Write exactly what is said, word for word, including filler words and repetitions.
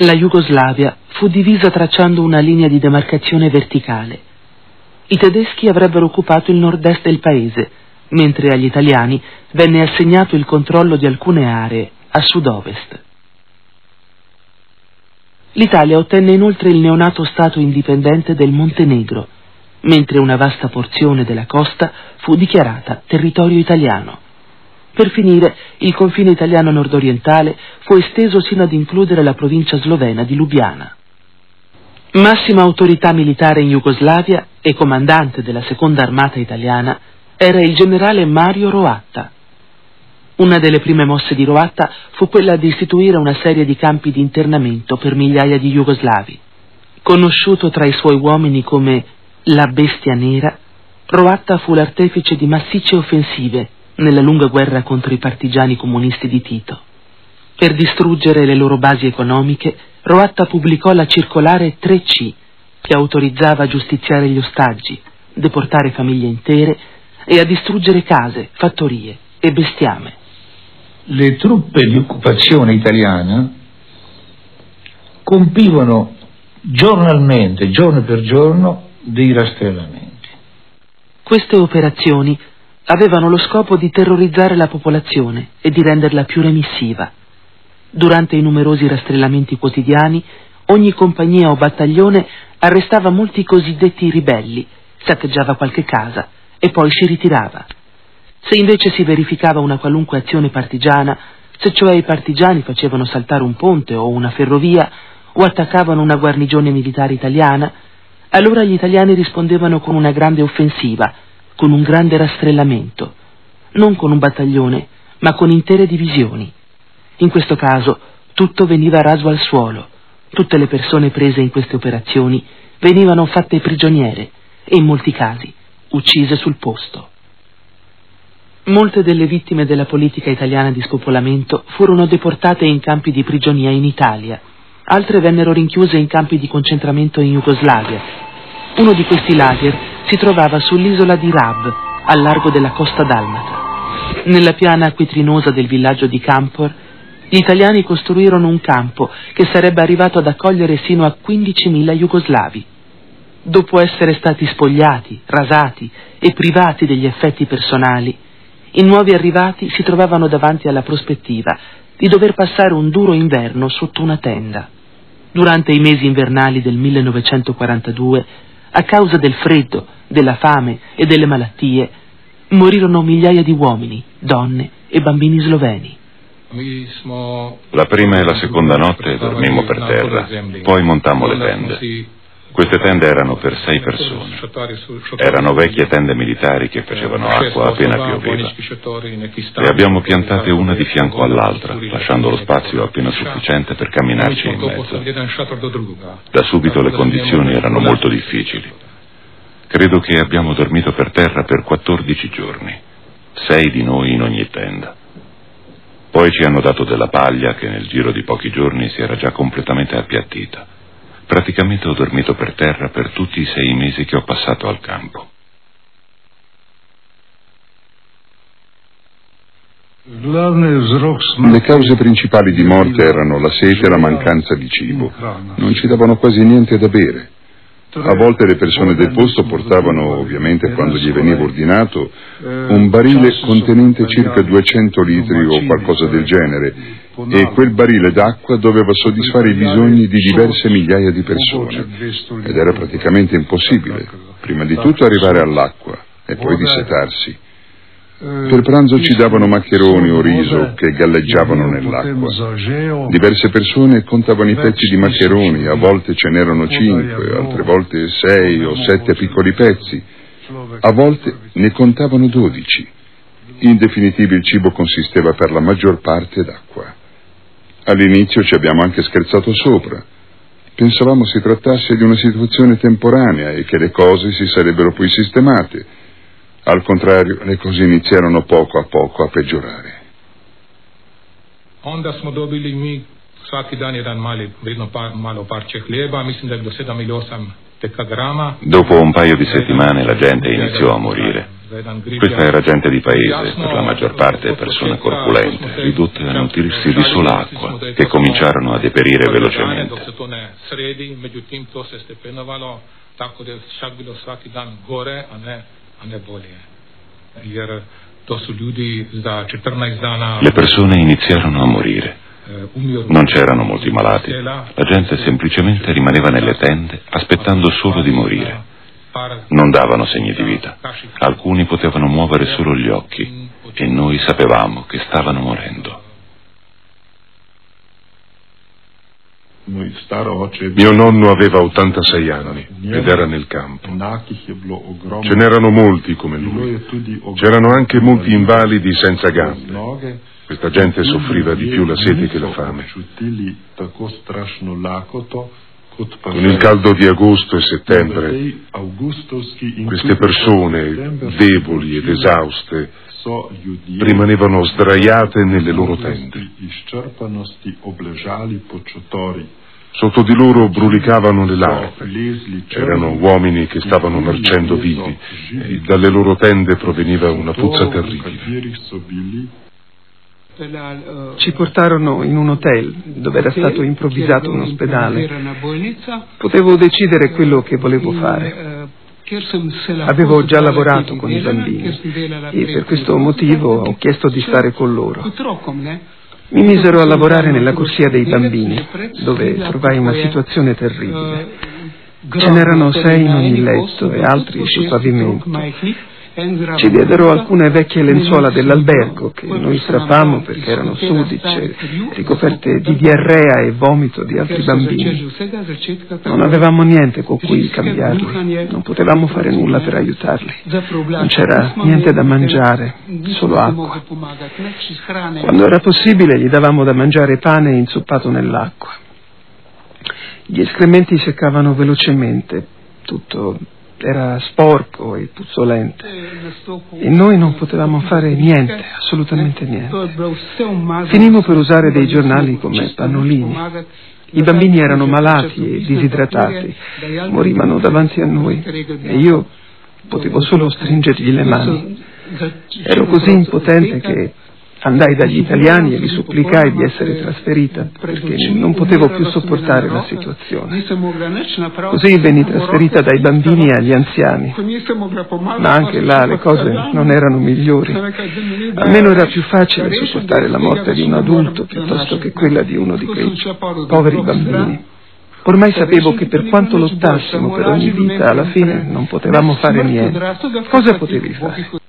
La Jugoslavia fu divisa tracciando una linea di demarcazione verticale. I tedeschi avrebbero occupato il nord-est del paese, mentre agli italiani venne assegnato il controllo di alcune aree a sud-ovest. L'Italia ottenne inoltre il neonato Stato indipendente del Montenegro, mentre una vasta porzione della costa fu dichiarata territorio italiano. Per finire, il confine italiano nordorientale fu esteso sino ad includere la provincia slovena di Lubiana. Massima autorità militare in Jugoslavia e comandante della seconda armata italiana era il generale Mario Roatta. Una delle prime mosse di Roatta fu quella di istituire una serie di campi di internamento per migliaia di jugoslavi. Conosciuto tra i suoi uomini come la Bestia Nera, Roatta fu l'artefice di massicce offensive nella lunga guerra contro i partigiani comunisti di Tito. Per distruggere le loro basi economiche, Roatta pubblicò la circolare tre C, che autorizzava a giustiziare gli ostaggi, deportare famiglie intere e a distruggere case, fattorie e bestiame. Le truppe di occupazione italiana compivano giornalmente, giorno per giorno, dei rastrellamenti. Queste operazioni avevano lo scopo di terrorizzare la popolazione e di renderla più remissiva. Durante i numerosi rastrellamenti quotidiani, ogni compagnia o battaglione arrestava molti cosiddetti ribelli, saccheggiava qualche casa e poi si ritirava. Se invece si verificava una qualunque azione partigiana, se cioè i partigiani facevano saltare un ponte o una ferrovia o attaccavano una guarnigione militare italiana, allora gli italiani rispondevano con una grande offensiva, con un grande rastrellamento, non con un battaglione, ma con intere divisioni. In questo caso tutto veniva raso al suolo, tutte le persone prese in queste operazioni venivano fatte prigioniere e in molti casi uccise sul posto. Molte delle vittime della politica italiana di spopolamento furono deportate in campi di prigionia in Italia, altre vennero rinchiuse in campi di concentramento in Jugoslavia. Uno di questi lager si trovava sull'isola di Rab, al largo della costa dalmata. Nella piana acquitrinosa del villaggio di Kampor, gli italiani costruirono un campo che sarebbe arrivato ad accogliere sino a quindicimila jugoslavi. Dopo essere stati spogliati, rasati e privati degli effetti personali, i nuovi arrivati si trovavano davanti alla prospettiva di dover passare un duro inverno sotto una tenda. Durante i mesi invernali del millenovecentoquarantadue, a causa del freddo, della fame e delle malattie, morirono migliaia di uomini, donne e bambini sloveni. La prima e la seconda notte dormimmo per terra, poi montammo le tende. Queste tende erano per sei persone. Erano vecchie tende militari che facevano acqua appena pioveva. Le abbiamo piantate una di fianco all'altra, lasciando lo spazio appena sufficiente per camminarci in mezzo. Da subito le condizioni erano molto difficili. Credo che abbiamo dormito per terra per quattordici giorni, sei di noi in ogni tenda. Poi ci hanno dato della paglia che nel giro di pochi giorni si era già completamente appiattita. Praticamente ho dormito per terra per tutti i sei mesi che ho passato al campo. Le cause principali di morte erano la sete e la mancanza di cibo. Non ci davano quasi niente da bere. A volte le persone del posto portavano, ovviamente quando gli veniva ordinato, un barile contenente circa duecento litri o qualcosa del genere, e quel barile d'acqua doveva soddisfare i bisogni di diverse migliaia di persone, ed era praticamente impossibile, prima di tutto arrivare all'acqua e poi dissetarsi. Per pranzo ci davano maccheroni o riso che galleggiavano nell'acqua. Diverse persone contavano i pezzi di maccheroni, a volte ce n'erano cinque, altre volte sei o sette piccoli pezzi, a volte ne contavano dodici. In definitiva il cibo consisteva per la maggior parte d'acqua. All'inizio ci abbiamo anche scherzato sopra. Pensavamo si trattasse di una situazione temporanea e che le cose si sarebbero poi sistemate. Al contrario, le cose iniziarono poco a poco a peggiorare. Onda smo dobili mi svaki dan jedan mali, vredno pa, malo parče hljeba, mislim da je do sedam ili osam dekagrama. Dopo un paio di settimane la gente iniziò a morire. Questa era gente di paese, per la maggior parte persone corpulente, ridotte a nutrirsi di sola acqua, che cominciarono a deperire velocemente. Le persone iniziarono a morire. Non c'erano molti malati, la gente semplicemente rimaneva nelle tende aspettando solo di morire. Non davano segni di vita, alcuni potevano muovere solo gli occhi e noi sapevamo che stavano morendo. Mio nonno aveva ottantasei anni ed era nel campo. Ce n'erano molti come lui. C'erano anche molti invalidi senza gambe. Questa gente soffriva di più la sete che la fame. Con il caldo di agosto e settembre, queste persone, deboli ed esauste, rimanevano sdraiate nelle loro tende. Sotto di loro brulicavano le larve. C'erano uomini che stavano marcendo vivi e dalle loro tende proveniva una puzza terribile. Ci portarono in un hotel dove era stato improvvisato un ospedale. Potevo decidere quello che volevo fare. Avevo già lavorato con i bambini e per questo motivo ho chiesto di stare con loro. Mi misero a lavorare nella corsia dei bambini, dove trovai una situazione terribile. Ce n'erano sei in ogni letto e altri sul pavimento. Ci diedero alcune vecchie lenzuola dell'albergo che noi strappammo perché erano sudice, ricoperte di diarrea e vomito di altri bambini. Non avevamo niente con cui cambiarli, non potevamo fare nulla per aiutarli. Non c'era niente da mangiare, solo acqua. Quando era possibile gli davamo da mangiare pane inzuppato nell'acqua. Gli escrementi seccavano velocemente, tutto era sporco e puzzolente e noi non potevamo fare niente, assolutamente niente. Finimmo per usare dei giornali come pannolini. I bambini erano malati e disidratati, morivano davanti a noi e io potevo solo stringergli le mani. Ero così impotente che andai dagli italiani e li supplicai di essere trasferita perché non potevo più sopportare la situazione. Così venni trasferita dai bambini agli anziani, ma anche là le cose non erano migliori. Almeno era più facile sopportare la morte di un adulto piuttosto che quella di uno di quei poveri bambini. Ormai sapevo che per quanto lottassimo per ogni vita, alla fine non potevamo fare niente. Cosa potevi fare?